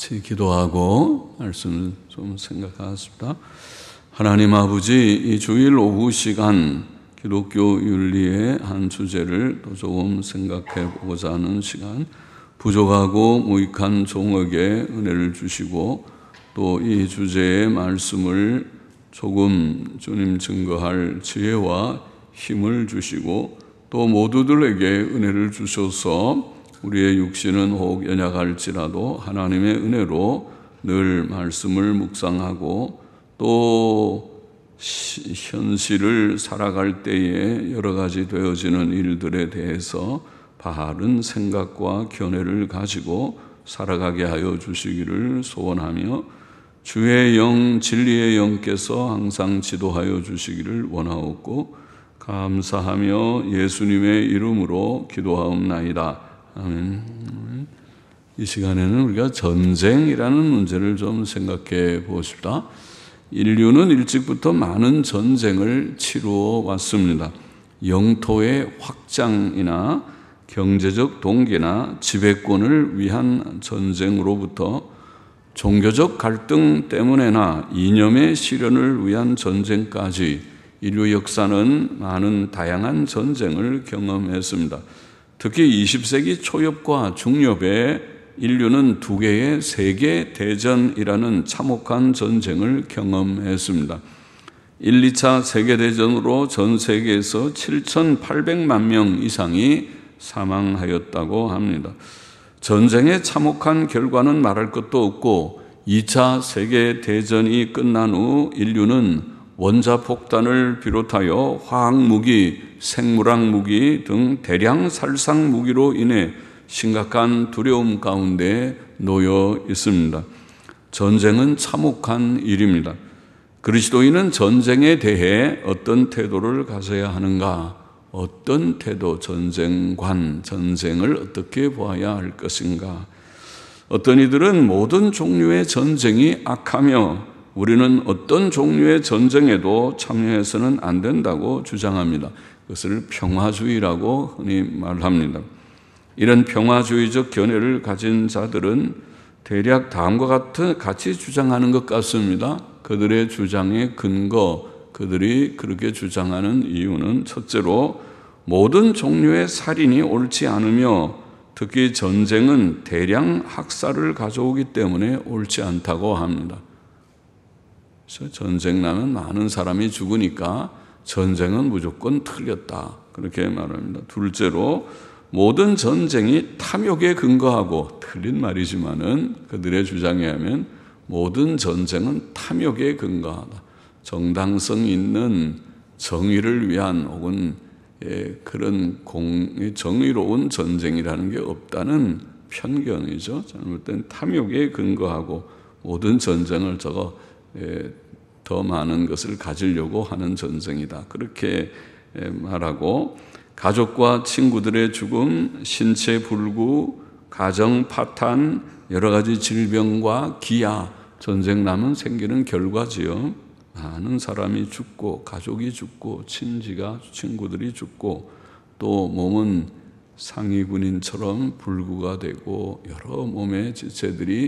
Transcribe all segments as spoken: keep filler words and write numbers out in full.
같이 기도하고 말씀을 좀 생각하겠습니다. 하나님 아버지, 이 주일 오후 시간 기독교 윤리의 한 주제를 또 조금 생각해 보고자 하는 시간, 부족하고 무익한 종에게 은혜를 주시고 또 이 주제의 말씀을 조금 주님 증거할 지혜와 힘을 주시고 또 모두들에게 은혜를 주셔서 우리의 육신은 혹 연약할지라도 하나님의 은혜로 늘 말씀을 묵상하고 또 시, 현실을 살아갈 때에 여러 가지 되어지는 일들에 대해서 바른 생각과 견해를 가지고 살아가게 하여 주시기를 소원하며 주의 영, 진리의 영께서 항상 지도하여 주시기를 원하옵고 감사하며 예수님의 이름으로 기도하옵나이다. 아멘. 이 시간에는 우리가 전쟁이라는 문제를 좀 생각해 보십시다. 인류는 일찍부터 많은 전쟁을 치루어 왔습니다. 영토의 확장이나 경제적 동기나 지배권을 위한 전쟁으로부터 종교적 갈등 때문에나 이념의 실현을 위한 전쟁까지 인류 역사는 많은 다양한 전쟁을 경험했습니다. 특히 이십 세기 초엽과 중엽에 인류는 두 개의 세계 대전이라는 참혹한 전쟁을 경험했습니다. 일, 이 차 세계대전으로 전 세계에서 칠천팔백만 명 이상이 사망하였다고 합니다. 전쟁의 참혹한 결과는 말할 것도 없고 이 차 세계대전이 끝난 후 인류는 원자폭탄을 비롯하여 화학무기, 생물학무기 등 대량 살상 무기로 인해 심각한 두려움 가운데 놓여 있습니다. 전쟁은 참혹한 일입니다. 그리스도인은 전쟁에 대해 어떤 태도를 가져야 하는가? 어떤 태도, 전쟁관, 전쟁을 어떻게 보아야 할 것인가? 어떤 이들은 모든 종류의 전쟁이 악하며 우리는 어떤 종류의 전쟁에도 참여해서는 안 된다고 주장합니다. 그것을 평화주의라고 흔히 말합니다. 이런 평화주의적 견해를 가진 자들은 대략 다음과 같은 같이 주장하는 것 같습니다. 그들의 주장의 근거, 그들이 그렇게 주장하는 이유는 첫째로 모든 종류의 살인이 옳지 않으며 특히 전쟁은 대량 학살을 가져오기 때문에 옳지 않다고 합니다. 그래서 전쟁 나면 많은 사람이 죽으니까 전쟁은 무조건 틀렸다. 그렇게 말합니다. 둘째로 모든 전쟁이 탐욕에 근거하고, 틀린 말이지만은 그들의 주장에 의하면 모든 전쟁은 탐욕에 근거하다. 정당성 있는 정의를 위한 혹은 예, 그런 공, 정의로운 전쟁이라는 게 없다는 편견이죠. 잘못된 탐욕에 근거하고 모든 전쟁을 저거 예, 더 많은 것을 가지려고 하는 전쟁이다. 그렇게 예, 말하고 가족과 친구들의 죽음, 신체 불구, 가정 파탄, 여러 가지 질병과 기아, 전쟁 나면 생기는 결과지요. 많은 사람이 죽고 가족이 죽고 친지가 친구들이 죽고 또 몸은 상위군인처럼 불구가 되고 여러 몸의 지체들이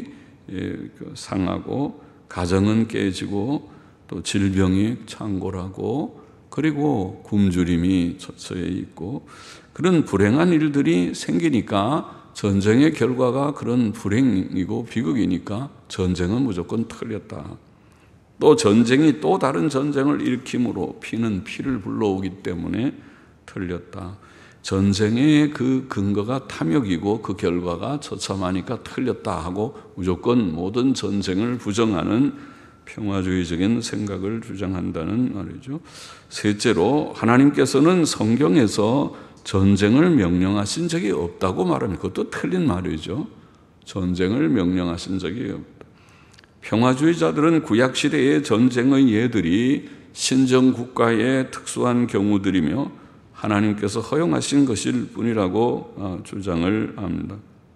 상하고 가정은 깨지고 또 질병이 창궐하고 그리고 굶주림이 처해 있고 그런 불행한 일들이 생기니까 전쟁의 결과가 그런 불행이고 비극이니까 전쟁은 무조건 틀렸다. 또 전쟁이 또 다른 전쟁을 일으킴으로 피는 피를 불러오기 때문에 틀렸다. 전쟁의 그 근거가 탐욕이고 그 결과가 처참하니까 틀렸다 하고 무조건 모든 전쟁을 부정하는 평화주의적인 생각을 주장한다는 말이죠. 셋째로 하나님께서는 성경에서 전쟁을 명령하신 적이 없다고 말합니다. 그것도 틀린 말이죠. 전쟁을 명령하신 적이 없다. 평화주의자들은 구약시대의 전쟁의 예들이 신정국가의 특수한 경우들이며 하나님께서 허용하신 것일 뿐이라고 주장을 합니다.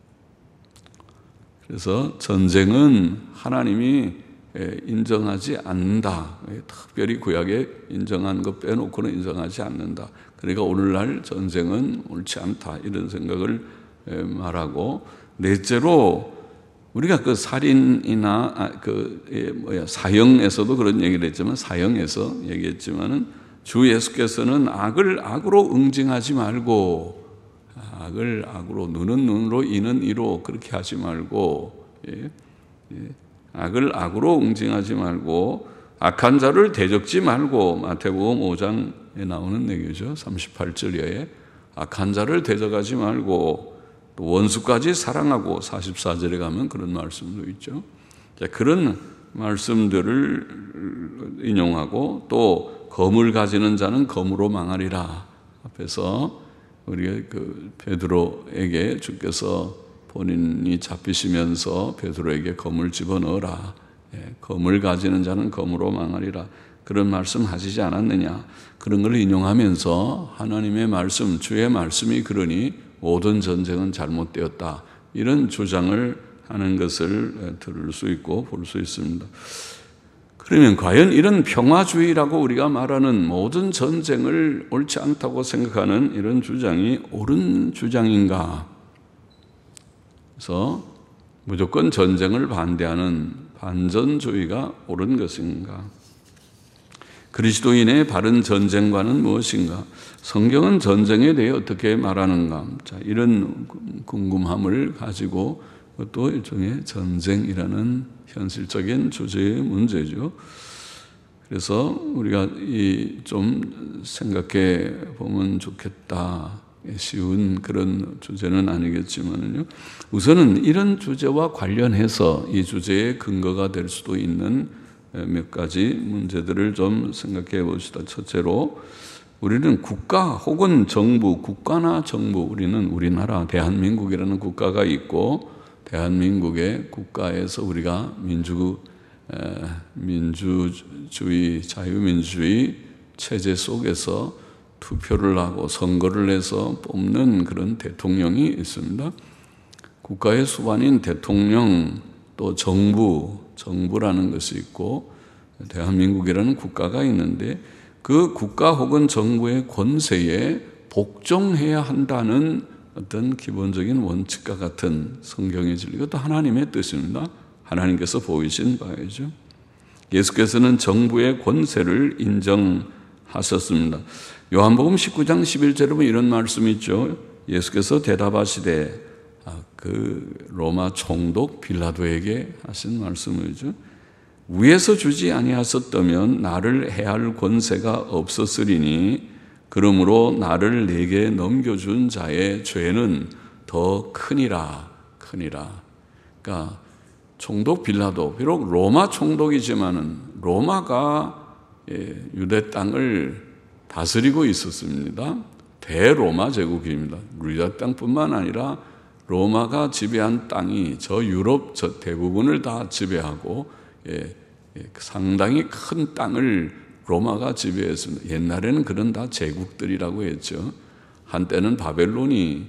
그래서 전쟁은 하나님이 인정하지 않는다. 특별히 구약에 인정한 것 빼놓고는 인정하지 않는다. 그러니까 오늘날 전쟁은 옳지 않다. 이런 생각을 말하고 넷째로 우리가 그 살인이나 아, 그 예, 뭐야 사형에서도 그런 얘기를 했지만 사형에서 얘기했지만은 주 예수께서는 악을 악으로 응징하지 말고 악을 악으로 눈은 눈으로 이는 이로 그렇게 하지 말고 예, 예, 악을 악으로 응징하지 말고 악한 자를 대적지 말고 마태복음 오 장에 나오는 얘기죠. 삼십팔 절에 악한 자를 대적하지 말고 또 원수까지 사랑하고 사십사 절에 가면 그런 말씀도 있죠. 자, 그런 말씀들을 인용하고 또 검을 가지는 자는 검으로 망하리라. 앞에서 우리가 그 베드로에게 주께서 본인이 잡히시면서 베드로에게 검을 집어넣어라. 예, 검을 가지는 자는 검으로 망하리라. 그런 말씀 하시지 않았느냐. 그런 걸 인용하면서 하나님의 말씀, 주의 말씀이 그러니 모든 전쟁은 잘못되었다. 이런 주장을 하는 것을 들을 수 있고 볼 수 있습니다. 그러면 과연 이런 평화주의라고 우리가 말하는 모든 전쟁을 옳지 않다고 생각하는 이런 주장이 옳은 주장인가? 그래서 무조건 전쟁을 반대하는 반전주의가 옳은 것인가? 그리스도인의 바른 전쟁관은 무엇인가? 성경은 전쟁에 대해 어떻게 말하는가? 자, 이런 궁금함을 가지고 또 일종의 전쟁이라는 현실적인 주제의 문제죠. 그래서 우리가 이 좀 생각해 보면 좋겠다. 쉬운 그런 주제는 아니겠지만요. 우선은 이런 주제와 관련해서 이 주제의 근거가 될 수도 있는 몇 가지 문제들을 좀 생각해 봅시다. 첫째로 우리는 국가 혹은 정부, 국가나 정부, 우리는 우리나라 대한민국이라는 국가가 있고 대한민국의 국가에서 우리가 민주, 민주주의, 자유민주주의 체제 속에서 투표를 하고 선거를 해서 뽑는 그런 대통령이 있습니다. 국가의 수반인 대통령, 또 정부, 정부라는 것이 있고 대한민국이라는 국가가 있는데 그 국가 혹은 정부의 권세에 복종해야 한다는 어떤 기본적인 원칙과 같은 성경의 진리, 이것도 하나님의 뜻입니다. 하나님께서 보이신 바이죠. 예수께서는 정부의 권세를 인정하셨습니다. 요한복음 십구 장 십일 절에 보면 이런 말씀이 있죠. 예수께서 대답하시되 그 로마 총독 빌라도에게 하신 말씀이죠. 위에서 주지 아니하셨다면 나를 해할 권세가 없었으리니 그러므로 나를 내게 넘겨준 자의 죄는 더 크니라, 크니라. 그러니까 총독 빌라도, 비록 로마 총독이지만은 로마가 유대 땅을 다스리고 있었습니다. 대로마 제국입니다. 유다 땅뿐만 아니라 로마가 지배한 땅이 저 유럽 저 대부분을 다 지배하고 예, 예, 상당히 큰 땅을 로마가 지배했습니다. 옛날에는 그런 다 제국들이라고 했죠. 한때는 바벨론이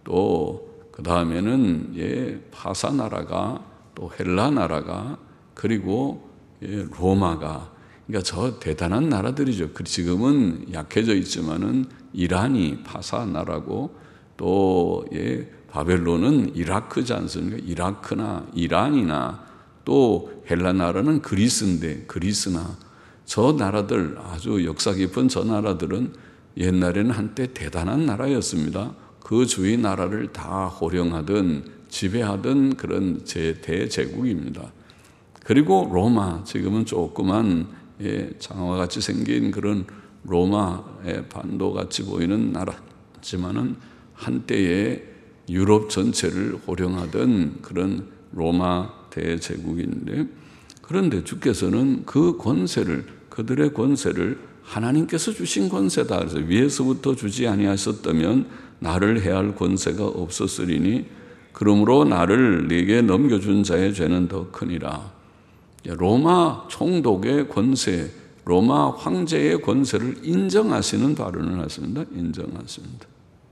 또 그 다음에는 예, 파사 나라가 또 헬라 나라가 그리고 예, 로마가 그러니까 저 대단한 나라들이죠. 지금은 약해져 있지만은 이란이 파사 나라고 또 예, 바벨론은 이라크지 않습니까? 이라크나 이란이나 또 헬라 나라는 그리스인데 그리스나 저 나라들 아주 역사 깊은 저 나라들은 옛날에는 한때 대단한 나라였습니다. 그 주위 나라를 다 호령하던 지배하던 그런 대제국입니다. 그리고 로마, 지금은 조그만 예, 장화같이 생긴 그런 로마의 반도같이 보이는 나라지만은 한때에 유럽 전체를 호령하던 그런 로마 대제국인데 그런데 주께서는 그 권세를 그들의 권세를 하나님께서 주신 권세다. 그래서 위에서부터 주지 아니하셨다면 나를 해할 권세가 없었으리니 그러므로 나를 네게 넘겨준 자의 죄는 더 크니라. 로마 총독의 권세, 로마 황제의 권세를 인정하시는 발언을 하십니다. 인정하십니다.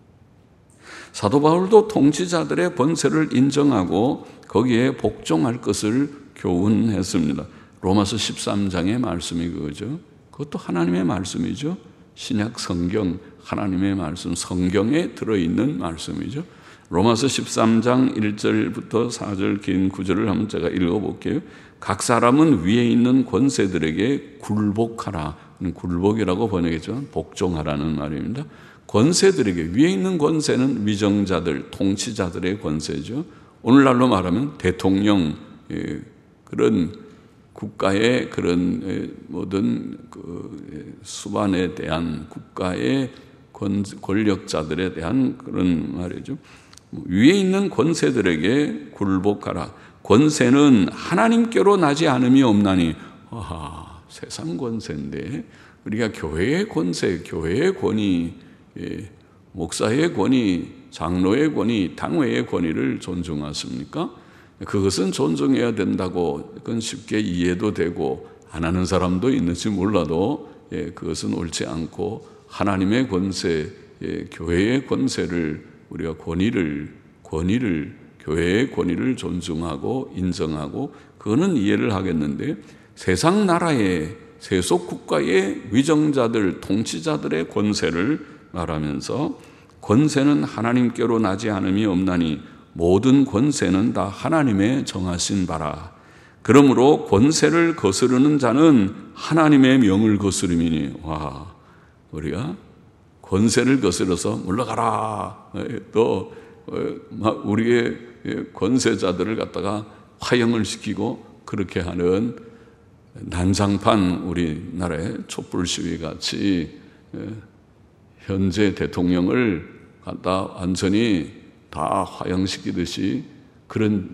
사도 바울도 통치자들의 권세를 인정하고 거기에 복종할 것을 교훈했습니다. 로마서 십삼 장의 말씀이 그거죠. 그것도 하나님의 말씀이죠. 신약 성경 하나님의 말씀, 성경에 들어있는 말씀이죠. 로마서 십삼 장 일 절부터 사 절 긴 구절을 한번 제가 읽어볼게요. 각 사람은 위에 있는 권세들에게 굴복하라. 굴복이라고 번역했죠. 복종하라는 말입니다. 권세들에게, 위에 있는 권세는 위정자들, 통치자들의 권세죠. 오늘날로 말하면 대통령, 그런 국가의 그런 모든 그 수반에 대한 국가의 권력자들에 대한 그런 말이죠. 위에 있는 권세들에게 굴복하라. 권세는 하나님께로 나지 않음이 없나니. 와, 세상 권세인데 우리가 교회의 권세, 교회의 권위, 예, 목사의 권위, 장로의 권위, 당회의 권위를 존중하십니까? 그것은 존중해야 된다고, 그건 쉽게 이해도 되고 안 하는 사람도 있는지 몰라도, 예, 그것은 옳지 않고 하나님의 권세, 예, 교회의 권세를, 우리가 권위를 권위를 교회의 권위를 존중하고 인정하고, 그거는 이해를 하겠는데, 세상 나라의 세속 국가의 위정자들, 통치자들의 권세를 말하면서 권세는 하나님께로 나지 않음이 없나니 모든 권세는 다 하나님의 정하신 바라. 그러므로 권세를 거스르는 자는 하나님의 명을 거스름이니. 와, 우리가 권세를 거스려서 물러가라, 또 우리의 권세자들을 갖다가 화형을 시키고 그렇게 하는 난장판, 우리나라의 촛불 시위 같이 현재 대통령을 갖다 완전히 다 화형시키듯이 그런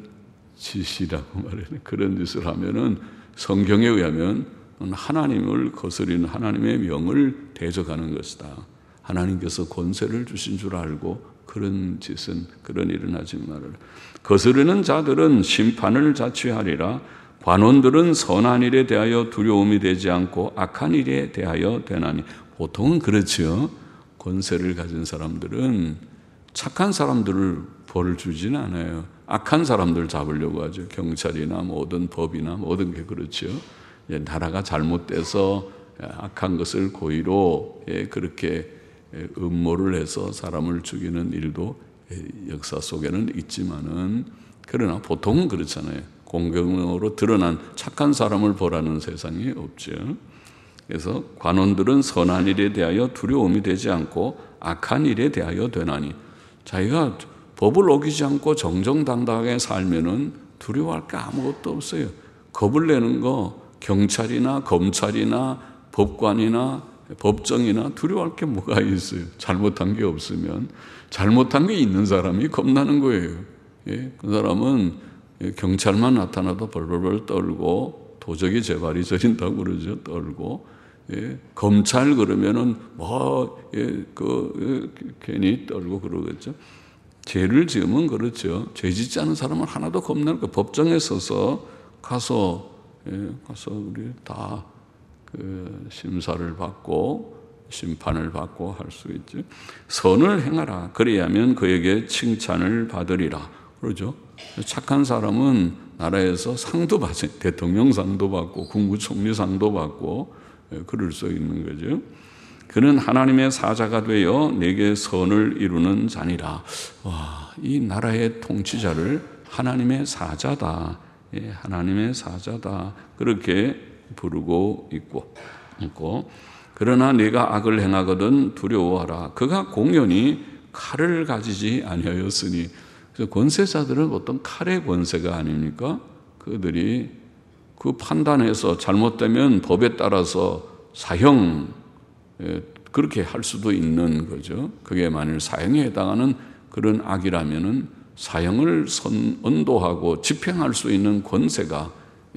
짓이라고 말해요. 그런 짓을 하면은 성경에 의하면 하나님을 거스리는, 하나님의 명을 대적하는 것이다. 하나님께서 권세를 주신 줄 알고 그런 짓은, 그런 일은 하지 말아라. 거스르는 자들은 심판을 자취하리라. 관원들은 선한 일에 대하여 두려움이 되지 않고 악한 일에 대하여 되나니. 보통은 그렇죠. 권세를 가진 사람들은 착한 사람들을 벌을 주지는 않아요. 악한 사람들 잡으려고 하죠. 경찰이나 모든 법이나 모든 게 그렇죠. 나라가 잘못돼서 악한 것을 고의로 그렇게 음모를 해서 사람을 죽이는 일도 역사 속에는 있지만은, 그러나 보통은 그렇잖아요. 공경으로 드러난 착한 사람을 벌하는 세상이 없죠. 그래서 관원들은 선한 일에 대하여 두려움이 되지 않고 악한 일에 대하여 되나니. 자기가 법을 어기지 않고 정정당당하게 살면은 두려워할 게 아무것도 없어요. 겁을 내는 거 경찰이나 검찰이나 법관이나 법정이나 두려워할 게 뭐가 있어요. 잘못한 게 없으면. 잘못한 게 있는 사람이 겁나는 거예요. 예? 그 사람은 경찰만 나타나도 벌벌벌 떨고 도적이 제발이 저린다고 그러죠. 떨고. 예? 검찰 그러면은 뭐, 예, 그, 예, 괜히 떨고 그러겠죠. 죄를 지으면 그렇죠. 죄 짓지 않은 사람은 하나도 겁나는 거예요. 법정에 서서 가서, 예, 가서 우리 다 그 심사를 받고 심판을 받고 할 수 있죠. 선을 행하라. 그래야면 그에게 칭찬을 받으리라. 그러죠. 착한 사람은 나라에서 상도 받아요. 대통령상도 받고 국무총리상도 받고, 그럴 수 있는 거죠. 그는 하나님의 사자가 되어 내게 선을 이루는 자니라. 와, 이 나라의 통치자를 하나님의 사자다. 예, 하나님의 사자다. 그렇게 부르고 있고, 있고. 그러나 네가 악을 행하거든 두려워하라. 그가 공연히 칼을 가지지 아니하였으니. 그래서 권세자들은 어떤 칼의 권세가 아닙니까? 그들이 그 판단해서 잘못되면 법에 따라서 사형, 그렇게 할 수도 있는 거죠. 그게 만일 사형에 해당하는 그런 악이라면은 사형을 선언도하고 집행할 수 있는 권세가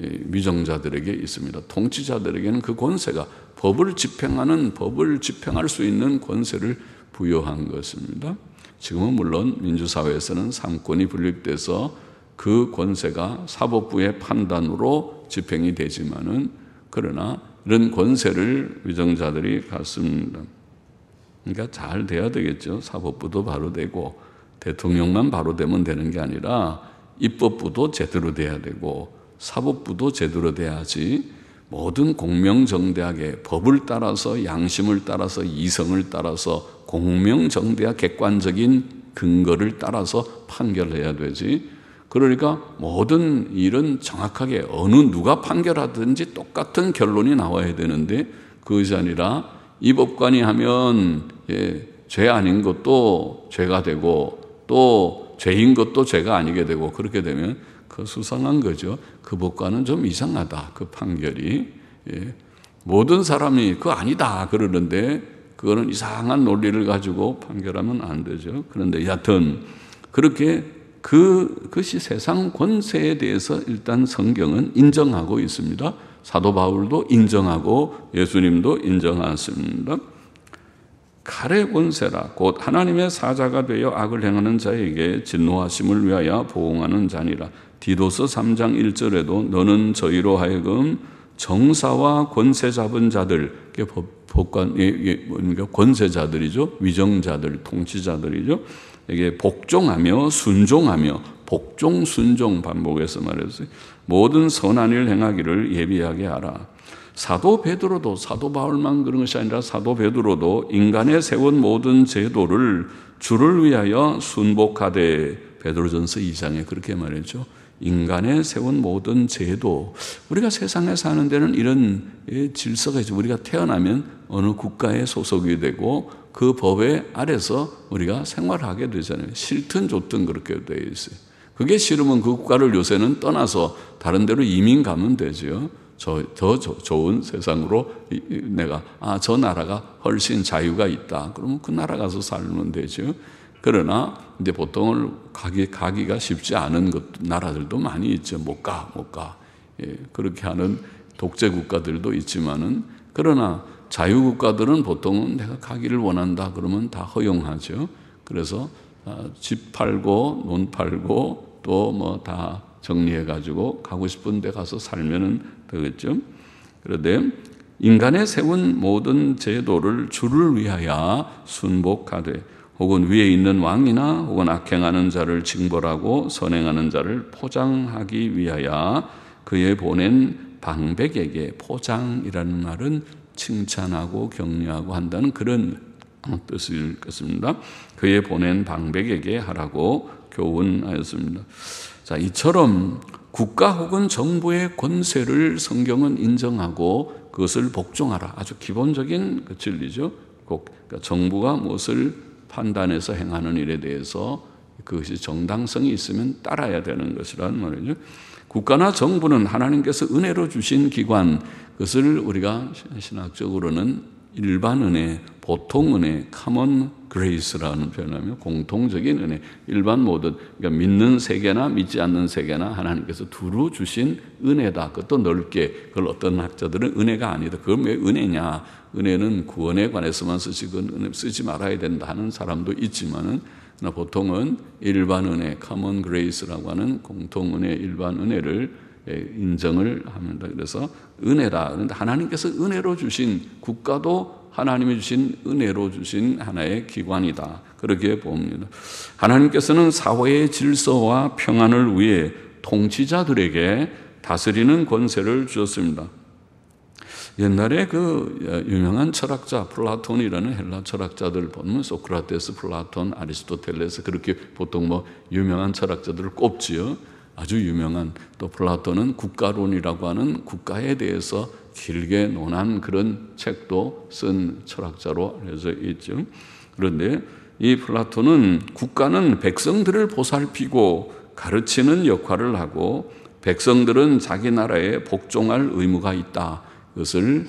위정자들에게 있습니다. 통치자들에게는 그 권세가, 법을 집행하는, 법을 집행할 수 있는 권세를 부여한 것입니다. 지금은 물론 민주사회에서는 삼권이 분립돼서 그 권세가 사법부의 판단으로 집행이 되지만은, 그러나 이런 권세를 위정자들이 갖습니다. 그러니까 잘 돼야 되겠죠. 사법부도 바로 되고 대통령만 바로 되면 되는 게 아니라 입법부도 제대로 돼야 되고 사법부도 제대로 돼야지 모든 공명정대하게 법을 따라서, 양심을 따라서, 이성을 따라서 공명정대하 객관적인 근거를 따라서 판결해야 되지. 그러니까 모든 일은 정확하게 어느 누가 판결하든지 똑같은 결론이 나와야 되는데 그것이 아니라 이 법관이 하면 예, 죄 아닌 것도 죄가 되고 또 죄인 것도 죄가 아니게 되고 그렇게 되면 그 수상한 거죠. 그 법관은 좀 이상하다. 그 판결이. 예. 모든 사람이 그거 아니다 그러는데 그거는 이상한 논리를 가지고 판결하면 안 되죠. 그런데 여하튼 그렇게 그, 그것이 세상 권세에 대해서 일단 성경은 인정하고 있습니다. 사도 바울도 인정하고 예수님도 인정하십니다. 칼의 권세라 곧 하나님의 사자가 되어 악을 행하는 자에게 진노하심을 위하여 보응하는 자니라. 디도서 삼 장 일 절에도 너는 저희로 하여금 정사와 권세 잡은 자들, 법관, 권세자들이죠. 위정자들, 통치자들이죠. 이게 복종하며 순종하며 복종, 순종 반복해서 말했어요. 모든 선한 일 행하기를 예비하게 하라. 사도 베드로도 사도 바울만 그런 것이 아니라 사도 베드로도 인간의 세운 모든 제도를 주를 위하여 순복하되 베드로전서 이 장에 그렇게 말했죠. 인간의 세운 모든 제도, 우리가 세상에 사는 데는 이런 질서가 있죠. 우리가 태어나면 어느 국가에 소속이 되고 그 법의 아래서 우리가 생활하게 되잖아요. 싫든 좋든 그렇게 되어 있어요. 그게 싫으면 그 국가를 요새는 떠나서 다른 데로 이민 가면 되죠. 저, 더 저, 좋은 세상으로 내가 아, 저 나라가 훨씬 자유가 있다. 그러면 그 나라 가서 살면 되죠. 그러나 이제 보통을 가기, 가기가 쉽지 않은 것, 나라들도 많이 있죠. 못 가, 못 가. 예, 그렇게 하는 독재 국가들도 있지만은 그러나 자유 국가들은 보통은 내가 가기를 원한다 그러면 다 허용하죠. 그래서 집 팔고 논 팔고 또 뭐 다 정리해 가지고 가고 싶은 데 가서 살면은 되겠죠. 그런데 인간의 세운 모든 제도를 주를 위하여 순복하되 혹은 위에 있는 왕이나 혹은 악행하는 자를 징벌하고 선행하는 자를 포장하기 위하여 그의 보낸 방백에게, 포장이라는 말은 칭찬하고 격려하고 한다는 그런 뜻을 갖습니다. 그의 보낸 방백에게 하라고 교훈하였습니다. 자, 이처럼 국가 혹은 정부의 권세를 성경은 인정하고 그것을 복종하라. 아주 기본적인 그 진리죠. 꼭 그러니까 정부가 무엇을 판단해서 행하는 일에 대해서 그것이 정당성이 있으면 따라야 되는 것이란 말이죠. 국가나 정부는 하나님께서 은혜로 주신 기관, 그것을 우리가 신학적으로는 일반 은혜, 보통 은혜, common grace라는 표현하며 공통적인 은혜, 일반 모든, 그러니까 믿는 세계나 믿지 않는 세계나 하나님께서 두루 주신 은혜다. 그것도 넓게, 그걸 어떤 학자들은 은혜가 아니다. 그건 왜 은혜냐? 은혜는 구원에 관해서만 쓰지, 그 쓰지 말아야 된다 하는 사람도 있지만은, 보통은 일반 은혜, common grace라고 하는 공통 은혜, 일반 은혜를 인정을 합니다. 그래서 은혜다. 그런데 하나님께서 은혜로 주신 국가도 하나님이 주신 은혜로 주신 하나의 기관이다. 그렇게 봅니다. 하나님께서는 사회의 질서와 평안을 위해 통치자들에게 다스리는 권세를 주셨습니다. 옛날에 그 유명한 철학자 플라톤이라는 헬라 철학자들 보면 소크라테스, 플라톤, 아리스토텔레스 그렇게 보통 뭐 유명한 철학자들을 꼽지요. 아주 유명한 또 플라톤은 국가론이라고 하는 국가에 대해서 길게 논한 그런 책도 쓴 철학자로 알려져 있죠. 그런데 이 플라톤은 국가는 백성들을 보살피고 가르치는 역할을 하고 백성들은 자기 나라에 복종할 의무가 있다. 그것을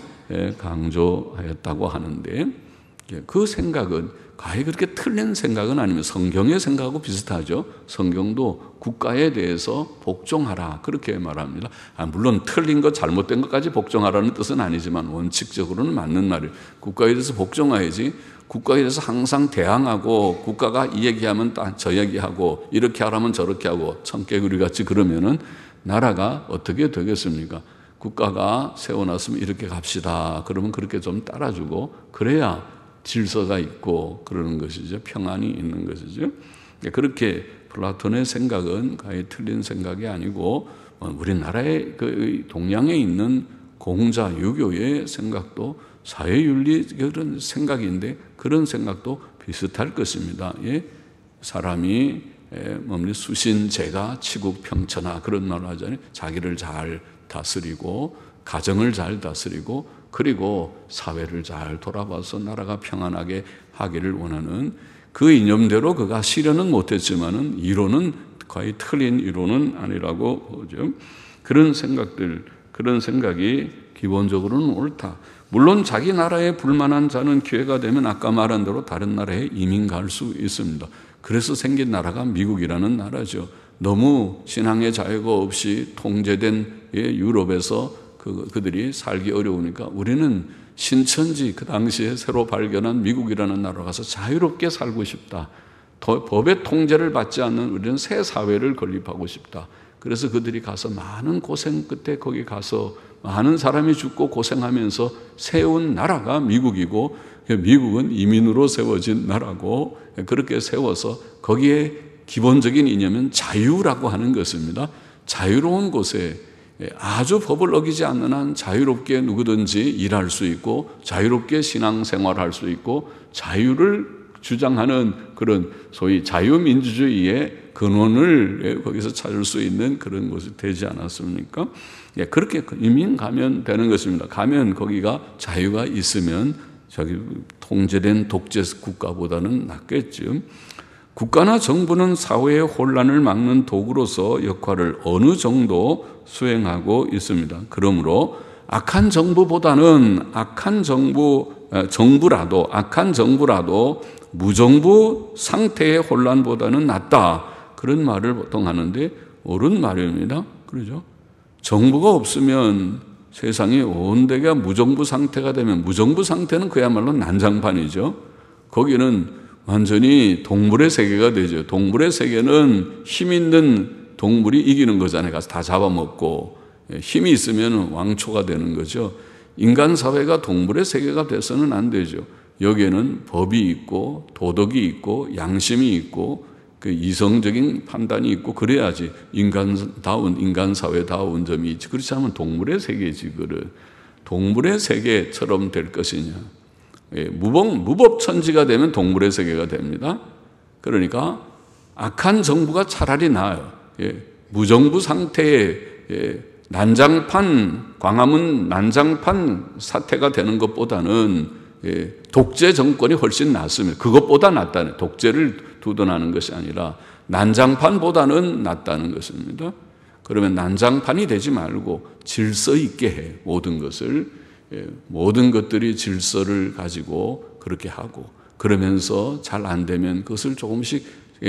강조하였다고 하는데 그 생각은 과연 그렇게 틀린 생각은 아니면 성경의 생각하고 비슷하죠. 성경도 국가에 대해서 복종하라 그렇게 말합니다. 아, 물론 틀린 것 잘못된 것까지 복종하라는 뜻은 아니지만 원칙적으로는 맞는 말이에요. 국가에 대해서 복종해야지 국가에 대해서 항상 대항하고 국가가 이 얘기하면 저 얘기하고 이렇게 하라면 저렇게 하고 청개구리 같이 그러면은 나라가 어떻게 되겠습니까? 국가가 세워놨으면 이렇게 갑시다. 그러면 그렇게 좀 따라주고 그래야 질서가 있고 그러는 것이죠. 평안이 있는 것이죠. 그렇게 플라톤의 생각은 거의 틀린 생각이 아니고 우리나라의 그 동양에 있는 공자, 유교의 생각도 사회윤리 그런 생각인데 그런 생각도 비슷할 것입니다. 예? 사람이 뭡니까 수신제가 치국평천하 그런 말 하잖아요. 자기를 잘 다스리고 가정을 잘 다스리고 그리고 사회를 잘 돌아봐서 나라가 평안하게 하기를 원하는 그 이념대로 그가 실현은 못했지만은 이론은 거의 틀린 이론은 아니라고 보죠. 그런 생각들, 그런 생각이 기본적으로는 옳다. 물론 자기 나라에 불만한 자는 기회가 되면 아까 말한 대로 다른 나라에 이민 갈 수 있습니다. 그래서 생긴 나라가 미국이라는 나라죠. 너무 신앙의 자유가 없이 통제된 유럽에서 그, 그들이 살기 어려우니까 우리는 신천지 그 당시에 새로 발견한 미국이라는 나라로 가서 자유롭게 살고 싶다. 법의 통제를 받지 않는 우리는 새 사회를 건립하고 싶다. 그래서 그들이 가서 많은 고생 끝에 거기 가서 많은 사람이 죽고 고생하면서 세운 나라가 미국이고 미국은 이민으로 세워진 나라고 그렇게 세워서 거기에 기본적인 이념은 자유라고 하는 것입니다. 자유로운 곳에 아주 법을 어기지 않는 한 자유롭게 누구든지 일할 수 있고 자유롭게 신앙생활할 수 있고 자유를 주장하는 그런 소위 자유민주주의의 근원을 거기서 찾을 수 있는 그런 곳이 되지 않았습니까? 예, 그렇게 이민 가면 되는 것입니다. 가면 거기가 자유가 있으면 저기 통제된 독재 국가보다는 낫겠죠. 국가나 정부는 사회의 혼란을 막는 도구로서 역할을 어느 정도 수행하고 있습니다. 그러므로 악한 정부보다는 악한 정부, 정부라도, 악한 정부라도 무정부 상태의 혼란보다는 낫다. 그런 말을 보통 하는데 옳은 말입니다. 그러죠? 정부가 없으면 세상이 온데가 무정부 상태가 되면 무정부 상태는 그야말로 난장판이죠. 거기는 완전히 동물의 세계가 되죠. 동물의 세계는 힘 있는 동물이 이기는 거잖아요. 가서 다 잡아먹고 힘이 있으면 왕초가 되는 거죠. 인간 사회가 동물의 세계가 돼서는 안 되죠. 여기에는 법이 있고 도덕이 있고 양심이 있고 그 이성적인 판단이 있고 그래야지 인간다운 인간사회다운 점이 있지. 그렇지 않으면 동물의 세계지. 그를 동물의 세계처럼 될 것이냐. 예, 무법, 무법천지가 되면 동물의 세계가 됩니다. 그러니까 악한 정부가 차라리 나아요. 예, 무정부 상태의 예, 난장판, 광화문 난장판 사태가 되는 것보다는 예, 독재 정권이 훨씬 낫습니다. 그것보다 낫다는, 독재를 두둔하는 것이 아니라 난장판보다는 낫다는 것입니다. 그러면 난장판이 되지 말고 질서 있게 해, 모든 것을. 예, 모든 것들이 질서를 가지고 그렇게 하고 그러면서 잘 안 되면 그것을 조금씩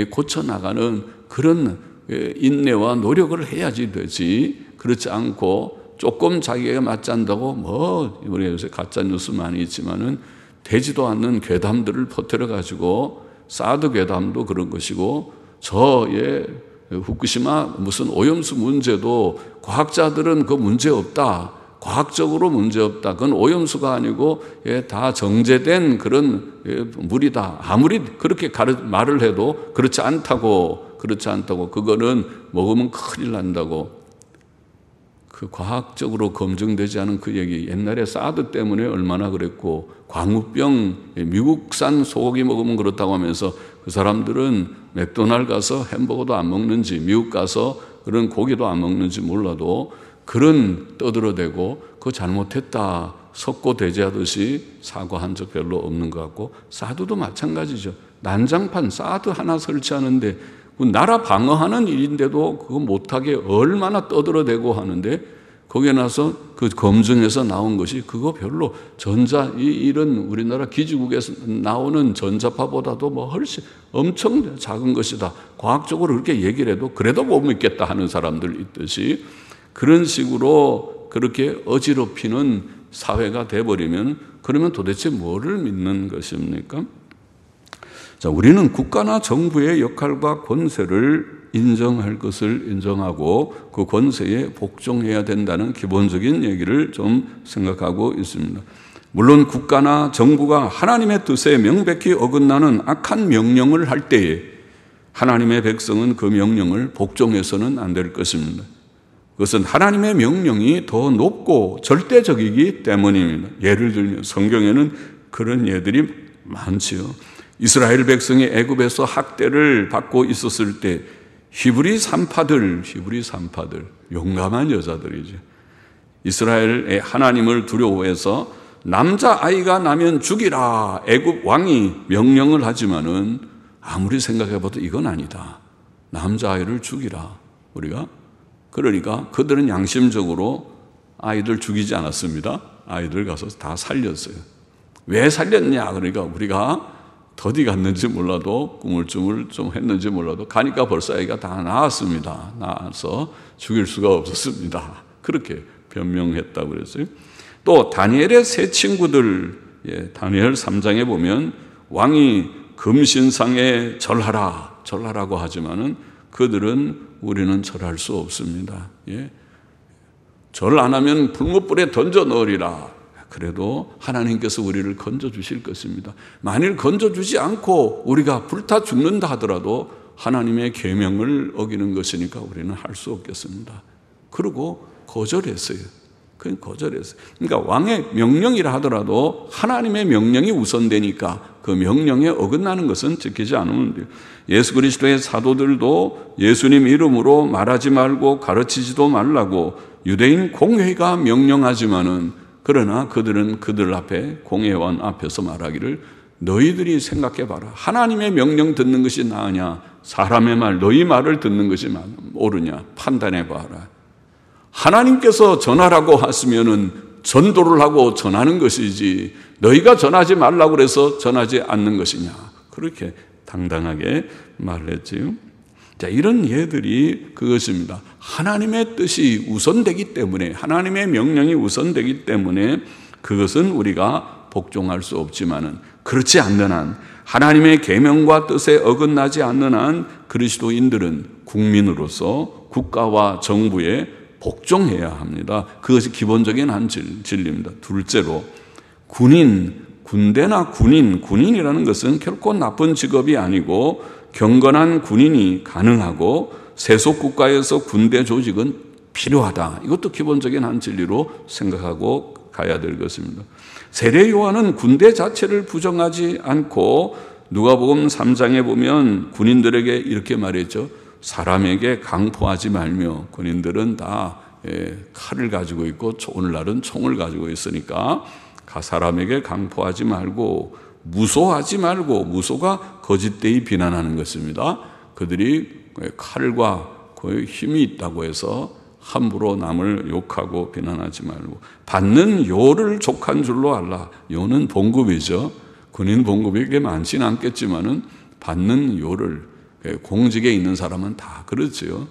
고쳐나가는 그런 인내와 노력을 해야지 되지. 그렇지 않고 조금 자기가 맞지 않다고 뭐 우리 요새 가짜뉴스 많이 있지만은 되지도 않는 괴담들을 퍼뜨려 가지고 사드 괴담도 그런 것이고 저의 후쿠시마 무슨 오염수 문제도 과학자들은 그 문제 없다. 과학적으로 문제없다. 그건 오염수가 아니고 예, 다 정제된 그런 예, 물이다. 아무리 그렇게 가르, 말을 해도 그렇지 않다고 그렇지 않다고 그거는 먹으면 큰일 난다고. 그 과학적으로 검증되지 않은 그 얘기 옛날에 사드 때문에 얼마나 그랬고 광우병 예, 미국산 소고기 먹으면 그렇다고 하면서 그 사람들은 맥도날드 가서 햄버거도 안 먹는지 미국 가서 그런 고기도 안 먹는지 몰라도 그런 떠들어대고 그거 잘못했다 석고대죄하듯이 사과한 적 별로 없는 것 같고 사드도 마찬가지죠. 난장판 사드 하나 설치하는데 나라 방어하는 일인데도 그거 못하게 얼마나 떠들어대고 하는데 거기에 나서 그 검증해서 나온 것이 그거 별로 전자 이 이런 우리나라 기지국에서 나오는 전자파보다도 뭐 훨씬 엄청 작은 것이다. 과학적으로 그렇게 얘기를 해도 그래도 못 믿겠다 하는 사람들 있듯이 그런 식으로 그렇게 어지럽히는 사회가 돼버리면 그러면 도대체 뭐를 믿는 것입니까? 자, 우리는 국가나 정부의 역할과 권세를 인정할 것을 인정하고 그 권세에 복종해야 된다는 기본적인 얘기를 좀 생각하고 있습니다. 물론 국가나 정부가 하나님의 뜻에 명백히 어긋나는 악한 명령을 할 때에 하나님의 백성은 그 명령을 복종해서는 안 될 것입니다. 그것은 하나님의 명령이 더 높고 절대적이기 때문입니다. 예를 들면 성경에는 그런 예들이 많지요. 이스라엘 백성이 애굽에서 학대를 받고 있었을 때 히브리 산파들, 히브리 산파들, 용감한 여자들이죠. 이스라엘의 하나님을 두려워해서 남자아이가 나면 죽이라 애굽 왕이 명령을 하지만은 아무리 생각해봐도 이건 아니다. 남자아이를 죽이라. 우리가 그러니까 그들은 양심적으로 아이들 죽이지 않았습니다. 아이들 가서 다 살렸어요. 왜 살렸냐? 그러니까 우리가 더디 갔는지 몰라도 꾸물쭈물 좀 했는지 몰라도 가니까 벌써 아이가 다 나았습니다. 나아서 죽일 수가 없었습니다. 그렇게 변명했다고 그랬어요. 또 다니엘의 세 친구들, 예, 다니엘 삼 장에 보면 왕이 금신상에 절하라, 절하라고 하지만은 그들은 우리는 절할 수 없습니다. 예. 절 안 하면 불못불에 던져 넣으리라. 그래도 하나님께서 우리를 건져 주실 것입니다. 만일 건져 주지 않고 우리가 불타 죽는다 하더라도 하나님의 계명을 어기는 것이니까 우리는 할 수 없겠습니다. 그리고 거절했어요. 그냥 거절했어요. 그러니까 왕의 명령이라 하더라도 하나님의 명령이 우선되니까 그 명령에 어긋나는 것은 지키지 않으면 돼요. 예수 그리스도의 사도들도 예수님 이름으로 말하지 말고 가르치지도 말라고 유대인 공회가 명령하지만은 그러나 그들은 그들 앞에 공회원 앞에서 말하기를 너희들이 생각해봐라. 하나님의 명령 듣는 것이 나으냐 사람의 말 너희 말을 듣는 것이 옳으냐 판단해봐라. 하나님께서 전하라고 하시면은 전도를 하고 전하는 것이지 너희가 전하지 말라고 해서 전하지 않는 것이냐. 그렇게 당당하게 말했지요. 자, 이런 예들이 그것입니다. 하나님의 뜻이 우선되기 때문에 하나님의 명령이 우선되기 때문에 그것은 우리가 복종할 수 없지만은 그렇지 않는 한 하나님의 계명과 뜻에 어긋나지 않는 한 그리스도인들은 국민으로서 국가와 정부에 복종해야 합니다. 그것이 기본적인 한 진리입니다. 둘째로 군인, 군대나 군인, 군인이라는 것은 결코 나쁜 직업이 아니고 경건한 군인이 가능하고 세속 국가에서 군대 조직은 필요하다. 이것도 기본적인 한 진리로 생각하고 가야 될 것입니다. 세례 요한은 군대 자체를 부정하지 않고 누가복음 삼 장에 보면 군인들에게 이렇게 말했죠. 사람에게 강포하지 말며 군인들은 다 칼을 가지고 있고 오늘날은 총을 가지고 있으니까 사람에게 강포하지 말고 무소하지 말고 무소가 거짓되이 비난하는 것입니다. 그들이 칼과 그 힘이 있다고 해서 함부로 남을 욕하고 비난하지 말고 받는 요를 족한 줄로 알라. 요는 봉급이죠. 군인 봉급이 꽤 많지는 않겠지만은 받는 요를 공직에 있는 사람은 다 그렇지요.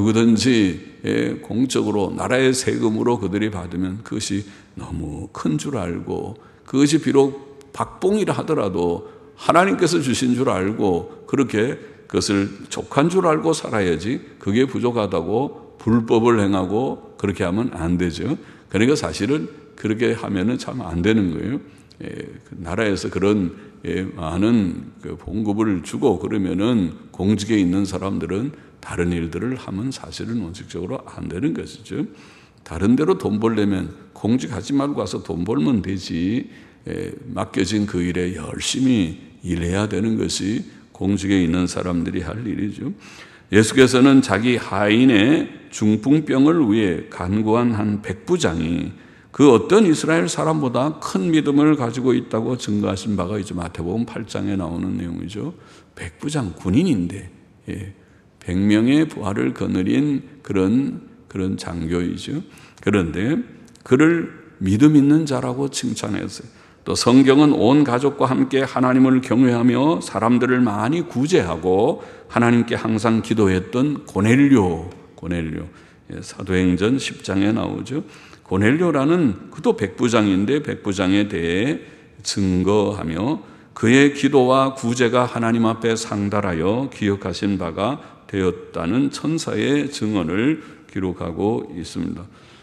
누구든지 공적으로 나라의 세금으로 그들이 받으면 그것이 너무 큰 줄 알고 그것이 비록 박봉이라 하더라도 하나님께서 주신 줄 알고 그렇게 그것을 족한 줄 알고 살아야지 그게 부족하다고 불법을 행하고 그렇게 하면 안 되죠. 그러니까 사실은 그렇게 하면은 참 안 되는 거예요. 예, 그 나라에서 그런 예, 많은 그 봉급을 주고 그러면은 공직에 있는 사람들은 다른 일들을 하면 사실은 원칙적으로 안 되는 것이죠. 다른 데로 돈 벌려면 공직하지 말고 와서 돈 벌면 되지. 예, 맡겨진 그 일에 열심히 일해야 되는 것이 공직에 있는 사람들이 할 일이죠. 예수께서는 자기 하인의 중풍병을 위해 간구한 한 백부장이 그 어떤 이스라엘 사람보다 큰 믿음을 가지고 있다고 증거하신 바가 있죠. 마태복음 팔 장에 나오는 내용이죠. 백부장 군인인데 예, 백 명의 부하를 거느린 그런 그런 장교이죠. 그런데 그를 믿음 있는 자라고 칭찬했어요. 또 성경은 온 가족과 함께 하나님을 경외하며 사람들을 많이 구제하고 하나님께 항상 기도했던 고넬료, 고넬료 예, 사도행전 십 장에 나오죠. 고넬료라는 그도 백부장인데 백부장에 대해 증거하며 그의 기도와 구제가 하나님 앞에 상달하여 기억하신 바가 되었다는 천사의 증언을 기록하고 있습니다.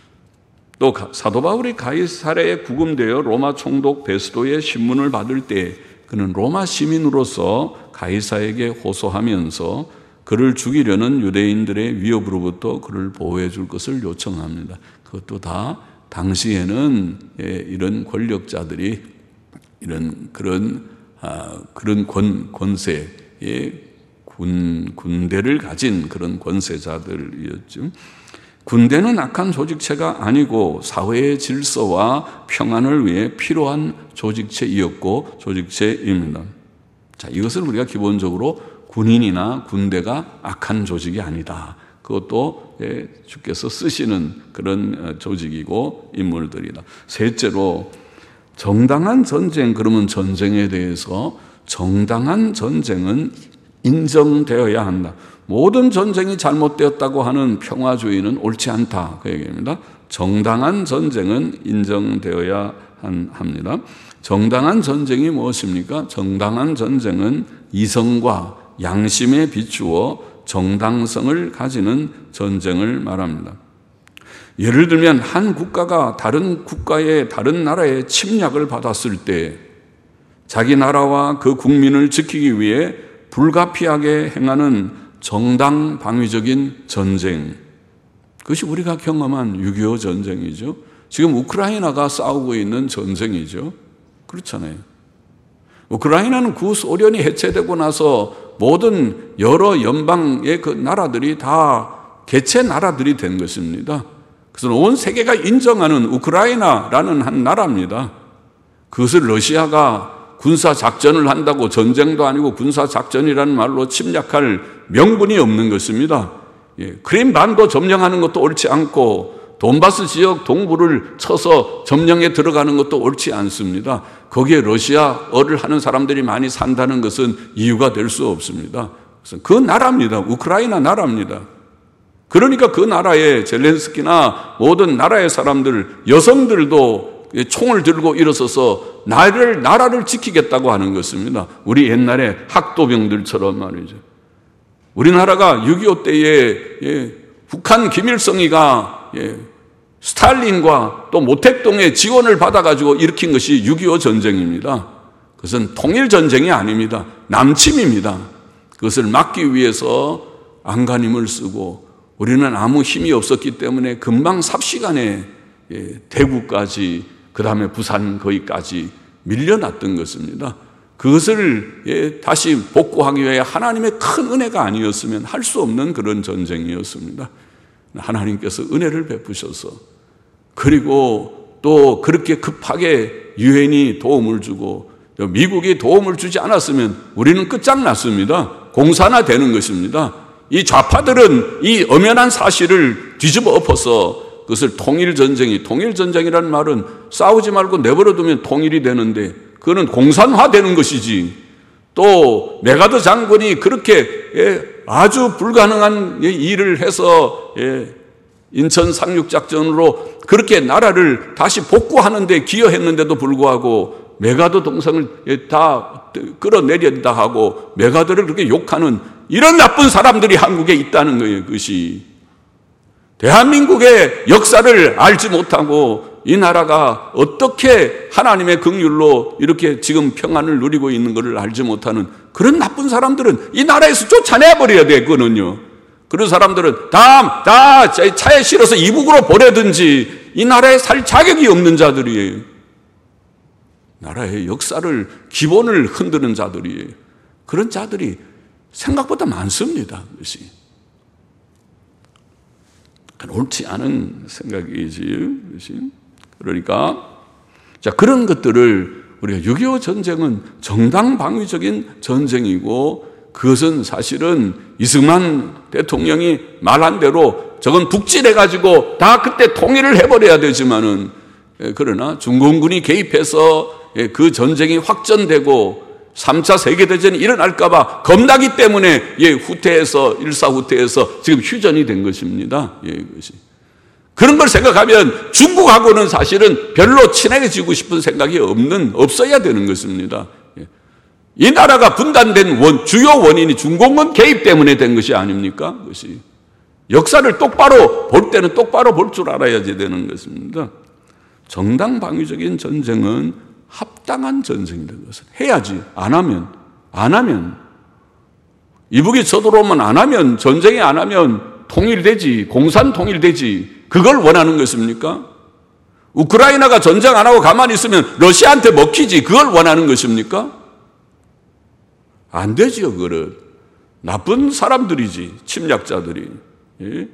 또 사도 바울이 가이사랴에 구금되어 로마 총독 베스도의 신문을 받을 때 그는 로마 시민으로서 가이사에게 호소하면서 그를 죽이려는 유대인들의 위협으로부터 그를 보호해 줄 것을 요청합니다. 그것도 다 당시에는 이런 권력자들이 이런 그런 그런 권, 권세의 군, 군대를 가진 그런 권세자들이었죠. 군대는 악한 조직체가 아니고 사회의 질서와 평안을 위해 필요한 조직체이었고 조직체입니다. 자, 이것을 우리가 기본적으로 군인이나 군대가 악한 조직이 아니다. 그것도 주께서 쓰시는 그런 조직이고 인물들이다. 셋째로 정당한 전쟁, 그러면 전쟁에 대해서 정당한 전쟁은 인정되어야 한다. 모든 전쟁이 잘못되었다고 하는 평화주의는 옳지 않다. 그 얘기입니다. 정당한 전쟁은 인정되어야 합니다. 정당한 전쟁이 무엇입니까? 정당한 전쟁은 이성과 양심에 비추어 정당성을 가지는 전쟁을 말합니다. 예를 들면 한 국가가 다른 국가의 다른 나라의 침략을 받았을 때 자기 나라와 그 국민을 지키기 위해 불가피하게 행하는 정당 방위적인 전쟁, 그것이 우리가 경험한 육이오 전쟁이죠. 지금 우크라이나가 싸우고 있는 전쟁이죠. 그렇잖아요. 우크라이나는 구소련이 해체되고 나서 모든 여러 연방의 그 나라들이 다 개체 나라들이 된 것입니다. 그래서 온 세계가 인정하는 우크라이나라는 한 나라입니다. 그것을 러시아가 군사작전을 한다고, 전쟁도 아니고 군사작전이라는 말로 침략할 명분이 없는 것입니다. 예, 크림반도 점령하는 것도 옳지 않고 돈바스 지역 동부를 쳐서 점령에 들어가는 것도 옳지 않습니다. 거기에 러시아어를 하는 사람들이 많이 산다는 것은 이유가 될 수 없습니다. 그래서 그 나라입니다. 우크라이나 나라입니다. 그러니까 그 나라의 젤렌스키나 모든 나라의 사람들, 여성들도 총을 들고 일어서서 나라를, 나라를 지키겠다고 하는 것입니다. 우리 옛날에 학도병들처럼 말이죠. 우리나라가 육이오 때에 예, 북한 김일성이가 예, 스탈린과 또 모택동의 지원을 받아가지고 일으킨 것이 육이오 전쟁입니다. 그것은 통일전쟁이 아닙니다. 남침입니다. 그것을 막기 위해서 안간힘을 쓰고 우리는 아무 힘이 없었기 때문에 금방 삽시간에 예, 대구까지, 그 다음에 부산 거기까지 밀려났던 것입니다. 그것을 예, 다시 복구하기 위해 하나님의 큰 은혜가 아니었으면 할 수 없는 그런 전쟁이었습니다. 하나님께서 은혜를 베푸셔서, 그리고 또 그렇게 급하게 유엔이 도움을 주고 미국이 도움을 주지 않았으면 우리는 끝장났습니다. 공산화되는 것입니다. 이 좌파들은 이 엄연한 사실을 뒤집어 엎어서 그것을 통일전쟁이, 통일전쟁이라는 말은 싸우지 말고 내버려두면 통일이 되는데 그거는 공산화되는 것이지, 또 메가더 장군이 그렇게 예, 아주 불가능한 일을 해서 예, 인천 상륙작전으로 그렇게 나라를 다시 복구하는 데 기여했는데도 불구하고 메가더 동상을 예, 다 끌어내린다 하고 메가더를 그렇게 욕하는 이런 나쁜 사람들이 한국에 있다는 거예요. 그것이 대한민국의 역사를 알지 못하고 이 나라가 어떻게 하나님의 긍휼로 이렇게 지금 평안을 누리고 있는 것을 알지 못하는 그런 나쁜 사람들은 이 나라에서 쫓아내버려야 되거든요. 그런 사람들은 다, 다 차에 실어서 이북으로 보내든지 이 나라에 살 자격이 없는 자들이에요. 나라의 역사를, 기본을 흔드는 자들이에요. 그런 자들이 생각보다 많습니다. 그것이. 옳지 않은 생각이지. 그러니까 자, 그런 것들을 우리가 육이오 전쟁은 정당방위적인 전쟁이고, 그것은 사실은 이승만 대통령이 말한 대로 저건 북진해가지고 다 그때 통일을 해버려야 되지만은, 그러나 중공군이 개입해서 그 전쟁이 확전되고 삼 차 세계대전이 일어날까봐 겁나기 때문에 예, 후퇴해서, 일사후퇴해서 지금 휴전이 된 것입니다. 예, 그것이. 그런 걸 생각하면 중국하고는 사실은 별로 친해지고 싶은 생각이 없는, 없어야 되는 것입니다. 예. 이 나라가 분단된 원, 주요 원인이 중공군 개입 때문에 된 것이 아닙니까? 그것이. 역사를 똑바로 볼 때는 똑바로 볼 줄 알아야지 되는 것입니다. 정당방위적인 전쟁은 합당한 전쟁이다. 것을 해야지. 안 하면, 안 하면, 이북이 쳐들어오면 안 하면, 전쟁이 안 하면 통일되지, 공산 통일되지. 그걸 원하는 것입니까? 우크라이나가 전쟁 안 하고 가만히 있으면 러시아한테 먹히지. 그걸 원하는 것입니까? 안 되지요, 그거는. 나쁜 사람들이지, 침략자들이. 예?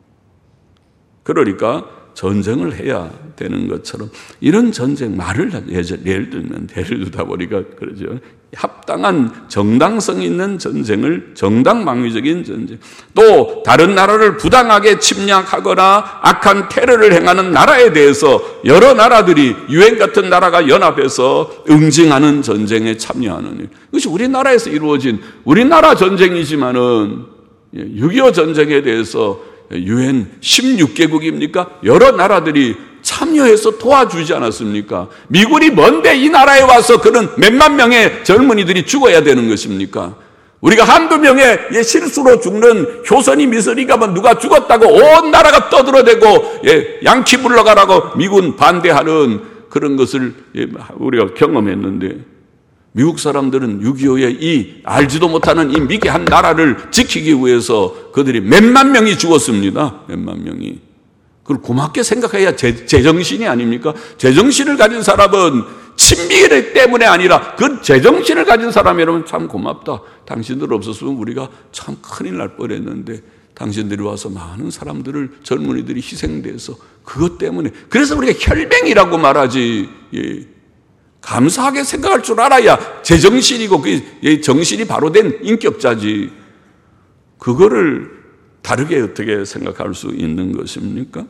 그러니까 전쟁을 해야 되는 것처럼 이런 전쟁 말을 예를 들면 예를 들다 보니까 그러죠. 합당한 정당성 있는 전쟁을 정당방위적인 전쟁, 또 다른 나라를 부당하게 침략하거나 악한 테러를 행하는 나라에 대해서 여러 나라들이 유엔 같은 나라가 연합해서 응징하는 전쟁에 참여하는 일, 이것이 우리나라에서 이루어진 우리나라 전쟁이지만은 육이오 전쟁에 대해서 유엔 십육 개국입니까? 여러 나라들이 참여해서 도와주지 않았습니까? 미군이 뭔데 이 나라에 와서 그런 몇만 명의 젊은이들이 죽어야 되는 것입니까? 우리가 한두 명의 실수로 죽는 효선이 미선이가 뭐 누가 죽었다고 온 나라가 떠들어대고 예, 양키 물러가라고 미군 반대하는 그런 것을 예, 우리가 경험했는데, 미국 사람들은 육이오의 이 알지도 못하는 이 미개한 나라를 지키기 위해서 그들이 몇만 명이 죽었습니다. 몇만 명이. 그걸 고맙게 생각해야 제, 제정신이 아닙니까? 제정신을 가진 사람은 친밀 때문에 아니라 그 제정신을 가진 사람이라면 참 고맙다. 당신들 없었으면 우리가 참 큰일 날 뻔했는데 당신들이 와서 많은 사람들을, 젊은이들이 희생돼서 그것 때문에, 그래서 우리가 혈맹이라고 말하지. 예. 감사하게 생각할 줄 알아야 제정신이고 그 정신이 바로 된 인격자지. 그거를 다르게 어떻게 생각할 수 있는 것입니까?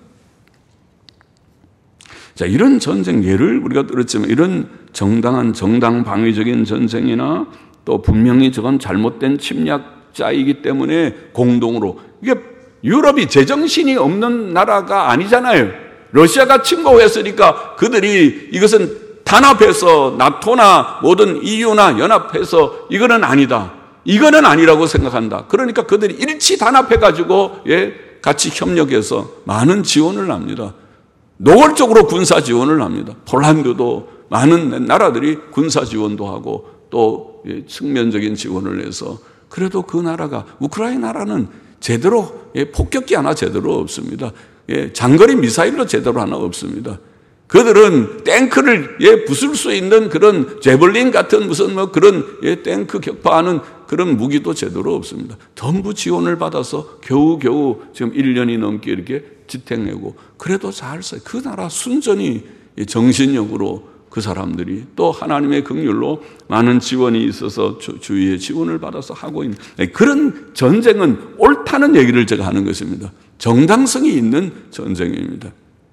자, 이런 전쟁 예를 우리가 들었지만 이런 정당한 정당 방위적인 전쟁이나 또 분명히 저건 잘못된 침략자이기 때문에 공동으로, 이게 유럽이 제정신이 없는 나라가 아니잖아요. 러시아가 침공했으니까 그들이 이것은 단합해서 나토나 모든 이유나 연합해서 이거는 아니다, 이거는 아니라고 생각한다. 그러니까 그들이 일치 단합해가지고 예, 같이 협력해서 많은 지원을 합니다. 노골적으로 군사 지원을 합니다. 폴란드도 많은 나라들이 군사 지원도 하고 또 예, 측면적인 지원을 해서, 그래도 그 나라가, 우크라이나라는 제대로 예, 폭격기 하나 제대로 없습니다. 예, 장거리 미사일로 제대로 하나 없습니다. 그들은 탱크를 예, 부술 수 있는 그런 제블린 같은 무슨 뭐 그런 예, 탱크 격파하는 그런 무기도 제대로 없습니다. 전부 지원을 받아서 겨우겨우 지금 일 년이 넘게 이렇게 지탱내고, 그래도 잘 써요. 그 나라 순전히 정신력으로 그 사람들이 또 하나님의 긍휼로 많은 지원이 있어서 주, 주위의 지원을 받아서 하고 있는 그런 전쟁은 옳다는 얘기를 제가 하는 것입니다. 정당성이 있는 전쟁입니다.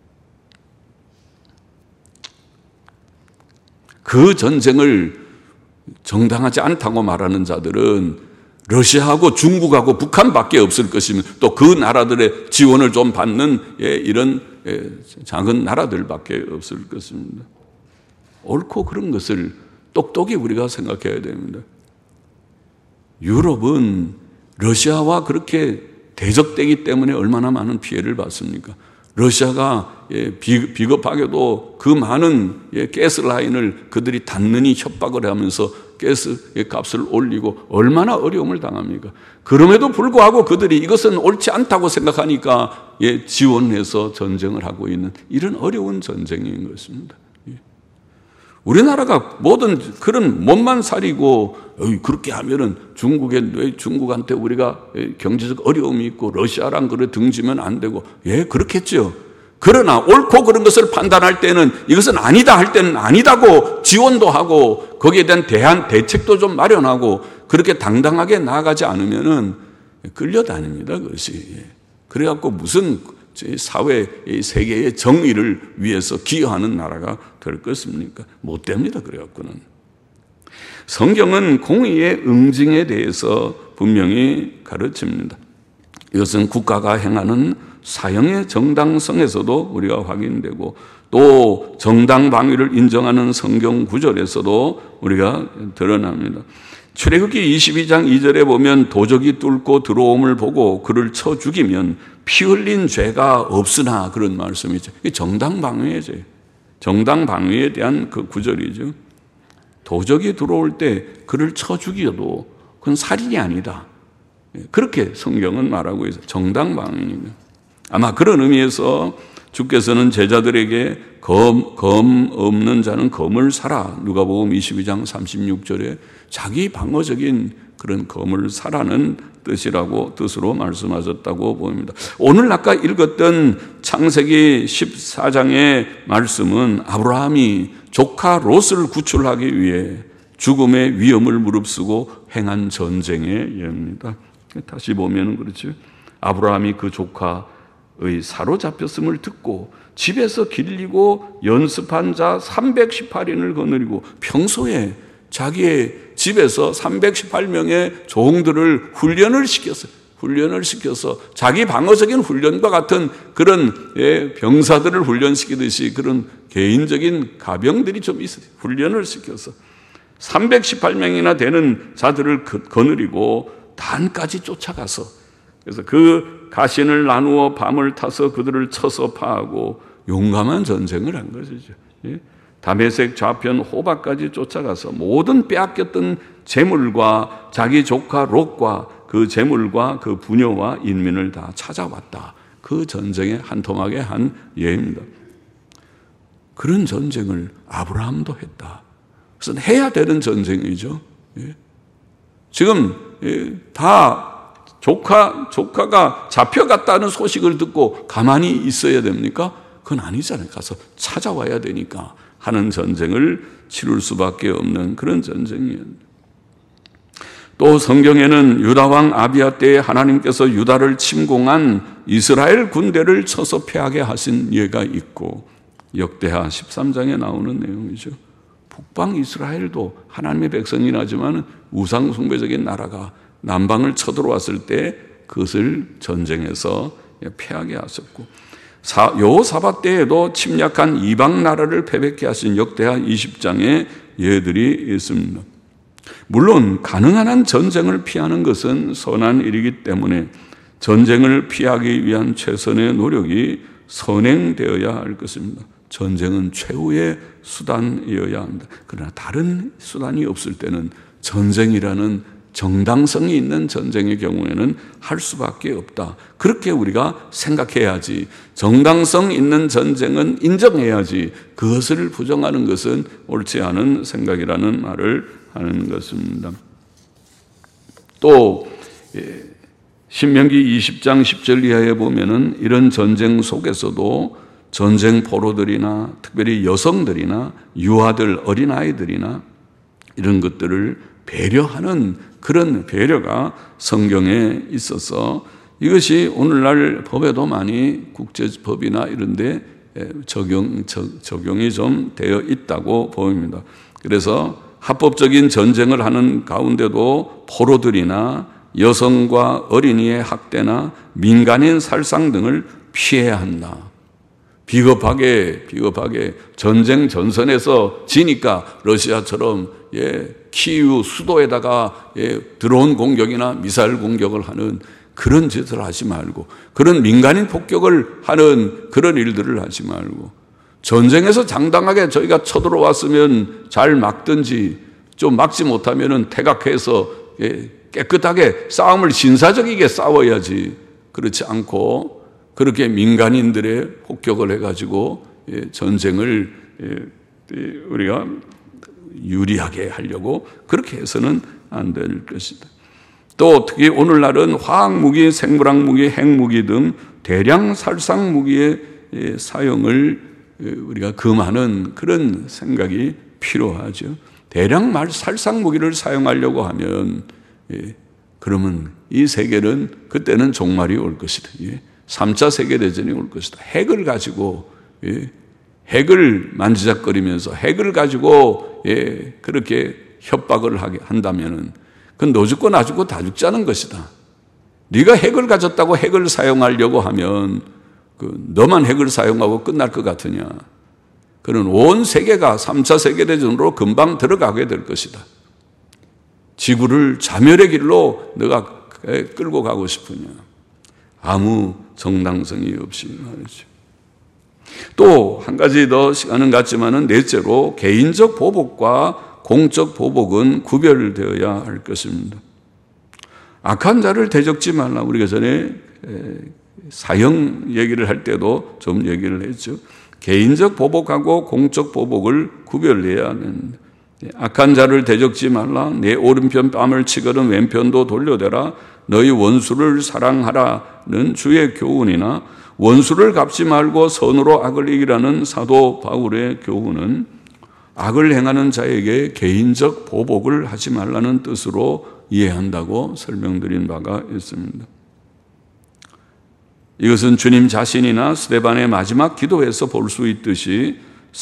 그 전쟁을 정당하지 않다고 말하는 자들은 러시아하고 중국하고 북한밖에 없을 것이며 또 그 나라들의 지원을 좀 받는 이런 작은 나라들밖에 없을 것입니다. 옳고 그런 것을 똑똑히 우리가 생각해야 됩니다. 유럽은 러시아와 그렇게 대적되기 때문에 얼마나 많은 피해를 받습니까? 러시아가 비겁하게도 그 많은 가스 라인을 그들이 닿느니 협박을 하면서 가스 값을 올리고 얼마나 어려움을 당합니까? 그럼에도 불구하고 그들이 이것은 옳지 않다고 생각하니까 지원해서 전쟁을 하고 있는 이런 어려운 전쟁인 것입니다. 우리나라가 모든 그런 몸만 사리고 그렇게 하면은 중국에 중국한테 우리가 경제적 어려움이 있고 러시아랑 그래 등지면 안 되고, 예, 그렇겠죠. 그러나 옳고 그런 것을 판단할 때는 이것은 아니다 할 때는 아니다고 지원도 하고 거기에 대한 대안 대책도 좀 마련하고 그렇게 당당하게 나아가지 않으면은 끌려다닙니다, 그것이. 그래갖고 무슨 사회, 세계의 정의를 위해서 기여하는 나라가 될 것입니까? 못 됩니다, 그래갖고는. 성경은 공의의 응징에 대해서 분명히 가르칩니다. 이것은 국가가 행하는 사형의 정당성에서도 우리가 확인되고 또 정당 방위를 인정하는 성경 구절에서도 우리가 드러납니다. 출애굽기 이십이 장 이 절에 보면 도적이 뚫고 들어옴을 보고 그를 쳐 죽이면 피 흘린 죄가 없으나, 그런 말씀이죠. 이게 정당 방위의 죄, 정당 방위에 대한 그 구절이죠. 도적이 들어올 때 그를 쳐 죽여도 그건 살인이 아니다, 그렇게 성경은 말하고 있어요. 정당 방위입니다. 아마 그런 의미에서 주께서는 제자들에게 검, 검 없는 자는 검을 사라. 누가복음 이십이 장 삼십육 절에 자기 방어적인 그런 검을 사라는 뜻이라고 뜻으로 말씀하셨다고 보입니다. 오늘 아까 읽었던 창세기 십사 장의 말씀은 아브라함이 조카 롯을 구출하기 위해 죽음의 위험을 무릅쓰고 행한 전쟁의 예입니다. 다시 보면 그렇죠. 아브라함이 그 조카의 사로잡혔음을 듣고 집에서 길리고 연습한 자 삼백십팔 인을 거느리고 평소에 자기의 집에서 삼백십팔 명의 종들을 훈련을 시켰어요. 훈련을 시켜서 자기 방어적인 훈련과 같은 그런 병사들을 훈련시키듯이 그런 개인적인 가병들이 좀 있어요. 훈련을 시켜서 삼백십팔 명이나 되는 자들을 거느리고 단까지 쫓아가서 그래서 그 가신을 나누어 밤을 타서 그들을 쳐서 파하고 용감한 전쟁을 한 것이죠. 다메섹 좌편 호바까지 쫓아가서 모든 빼앗겼던 재물과 자기 조카 롯과 그 재물과 그 부녀와 인민을 다 찾아왔다. 그 전쟁에 한통하게 한 예입니다. 그런 전쟁을 아브라함도 했다. 그래서 해야 되는 전쟁이죠. 지금 다 조카, 조카가 잡혀갔다는 소식을 듣고 가만히 있어야 됩니까? 그건 아니잖아요. 가서 찾아와야 되니까 하는 전쟁을 치룰 수밖에 없는 그런 전쟁이에요. 또 성경에는 유다왕 아비야 때에 하나님께서 유다를 침공한 이스라엘 군대를 쳐서 패하게 하신 예가 있고 역대하 십삼 장에 나오는 내용이죠. 북방 이스라엘도 하나님의 백성이긴 하지만 우상 숭배적인 나라가 남방을 쳐들어왔을 때 그것을 전쟁에서 패하게 하셨고 여호사밧 때에도 침략한 이방 나라를 패배케 하신 역대하 이십 장의 예들이 있습니다. 물론 가능한 한 전쟁을 피하는 것은 선한 일이기 때문에 전쟁을 피하기 위한 최선의 노력이 선행되어야 할 것입니다. 전쟁은 최후의 수단이어야 합니다. 그러나 다른 수단이 없을 때는 전쟁이라는 정당성이 있는 전쟁의 경우에는 할 수밖에 없다. 그렇게 우리가 생각해야지. 정당성 있는 전쟁은 인정해야지. 그것을 부정하는 것은 옳지 않은 생각이라는 말을 하는 것입니다. 또 신명기 이십 장 십 절 이하에 보면은 이런 전쟁 속에서도 전쟁 포로들이나 특별히 여성들이나 유아들, 어린아이들이나 이런 것들을 배려하는 그런 배려가 성경에 있어서 이것이 오늘날 법에도 많이 국제법이나 이런 데 적용, 적용이 좀 되어 있다고 보입니다. 그래서 합법적인 전쟁을 하는 가운데도 포로들이나 여성과 어린이의 학대나 민간인 살상 등을 피해야 한다. 비겁하게 비겁하게 전쟁 전선에서 지니까 러시아처럼 예, 키이우 수도에다가 예, 드론 공격이나 미사일 공격을 하는 그런 짓을 하지 말고 그런 민간인 폭격을 하는 그런 일들을 하지 말고 전쟁에서 장당하게 저희가 쳐들어왔으면 잘 막든지 좀 막지 못하면은 태각해서 예, 깨끗하게 싸움을 신사적이게 싸워야지 그렇지 않고 그렇게 민간인들의 폭격을 해가지고 예, 전쟁을 예, 우리가 유리하게 하려고 그렇게 해서는 안 될 것이다. 또 특히 오늘날은 화학무기, 생물학무기, 핵무기 등 대량 살상무기의 예, 사용을 우리가 금하는 그런 생각이 필요하죠. 대량 살상무기를 사용하려고 하면 예, 그러면 이 세계는 그때는 종말이 올 것이다. 예. 삼 차 세계대전이 올 것이다. 핵을 가지고 예, 핵을 만지작거리면서 핵을 가지고 예, 그렇게 협박을 하게 한다면은 그건 너 죽고 나 죽고 다 죽자는 것이다. 네가 핵을 가졌다고 핵을 사용하려고 하면 그 너만 핵을 사용하고 끝날 것 같으냐. 그는 온 세계가 삼 차 세계대전으로 금방 들어가게 될 것이다. 지구를 자멸의 길로 너가 끌고 가고 싶으냐. 아무 정당성이 없이 말이죠. 또 한 가지 더 시간은 같지만은 넷째로 개인적 보복과 공적 보복은 구별되어야 할 것입니다. 악한 자를 대적지 말라. 우리가 전에 사형 얘기를 할 때도 좀 얘기를 했죠. 개인적 보복하고 공적 보복을 구별해야 하는, 악한 자를 대적지 말라. 내 오른편 뺨을 치거든 왼편도 돌려대라. 너희 원수를 사랑하라는 주의 교훈이나 원수를 갚지 말고 선으로 악을 이기라는 사도 바울의 교훈은 악을 행하는 자에게 개인적 보복을 하지 말라는 뜻으로 이해한다고 설명드린 바가 있습니다. 이것은 주님 자신이나 스데반의 마지막 기도에서 볼 수 있듯이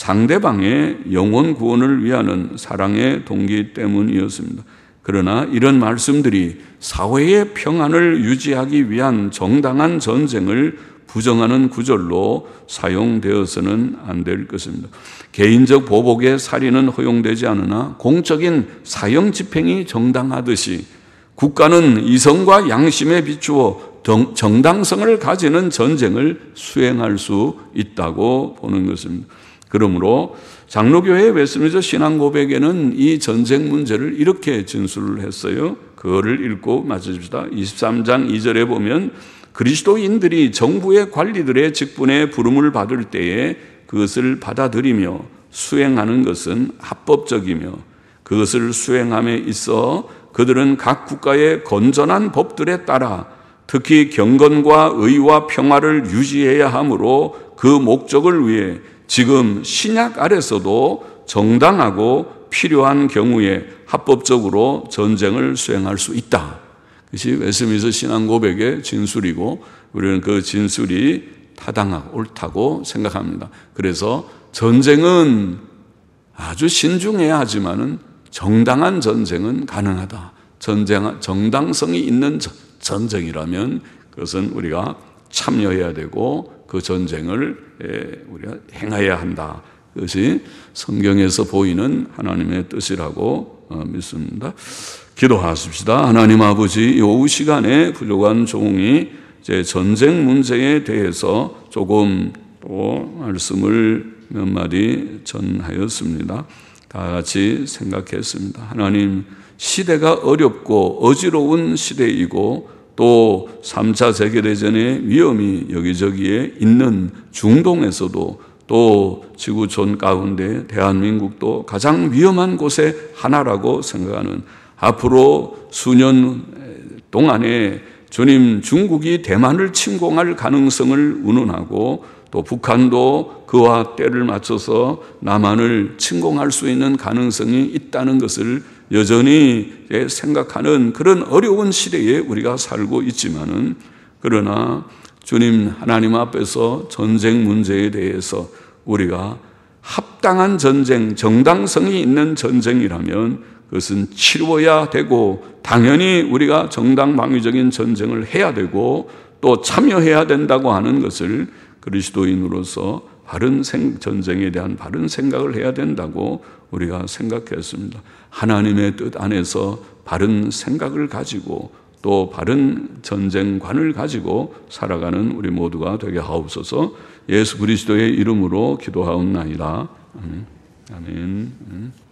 상대방의 영혼 구원을 위하는 사랑의 동기 때문이었습니다. 그러나 이런 말씀들이 사회의 평안을 유지하기 위한 정당한 전쟁을 부정하는 구절로 사용되어서는 안 될 것입니다. 개인적 보복의 살인은 허용되지 않으나 공적인 사형 집행이 정당하듯이 국가는 이성과 양심에 비추어 정당성을 가지는 전쟁을 수행할 수 있다고 보는 것입니다. 그러므로 장로교회 웨스트민스터 신앙고백에는 이 전쟁 문제를 이렇게 진술을 했어요. 그거를 읽고 마칩시다. 이십삼 장 이 절에 보면 그리스도인들이 정부의 관리들의 직분에 부름을 받을 때에 그것을 받아들이며 수행하는 것은 합법적이며 그것을 수행함에 있어 그들은 각 국가의 건전한 법들에 따라 특히 경건과 의와 평화를 유지해야 하므로 그 목적을 위해 지금 신약 아래서도 정당하고 필요한 경우에 합법적으로 전쟁을 수행할 수 있다. 그것이 웨스트민스터 신앙고백의 진술이고 우리는 그 진술이 타당하고 옳다고 생각합니다. 그래서 전쟁은 아주 신중해야 하지만은 정당한 전쟁은 가능하다. 전쟁, 정당성이 있는 전쟁이라면 그것은 우리가 참여해야 되고 그 전쟁을 우리가 행해야 한다. 그것이 성경에서 보이는 하나님의 뜻이라고 믿습니다. 기도하십시다. 하나님 아버지, 이 오후 시간에 부족한 종이 이제 전쟁 문제에 대해서 조금 또 말씀을 몇 마디 전하였습니다. 다 같이 생각했습니다. 하나님, 시대가 어렵고 어지러운 시대이고 또 삼 차 세계대전의 위험이 여기저기에 있는 중동에서도 또 지구촌 가운데 대한민국도 가장 위험한 곳의 하나라고 생각하는 앞으로 수년 동안에 주님 중국이 대만을 침공할 가능성을 운운하고 또 북한도 그와 때를 맞춰서 남한을 침공할 수 있는 가능성이 있다는 것을 여전히 생각하는 그런 어려운 시대에 우리가 살고 있지만은 그러나 주님 하나님 앞에서 전쟁 문제에 대해서 우리가 합당한 전쟁, 정당성이 있는 전쟁이라면 그것은 치루어야 되고 당연히 우리가 정당방위적인 전쟁을 해야 되고 또 참여해야 된다고 하는 것을 그리스도인으로서 바른 전쟁에 대한 바른 생각을 해야 된다고 우리가 생각했습니다. 하나님의 뜻 안에서 바른 생각을 가지고 또 바른 전쟁관을 가지고 살아가는 우리 모두가 되게 하옵소서. 예수 그리스도의 이름으로 기도하옵나이다. 아멘. 아멘.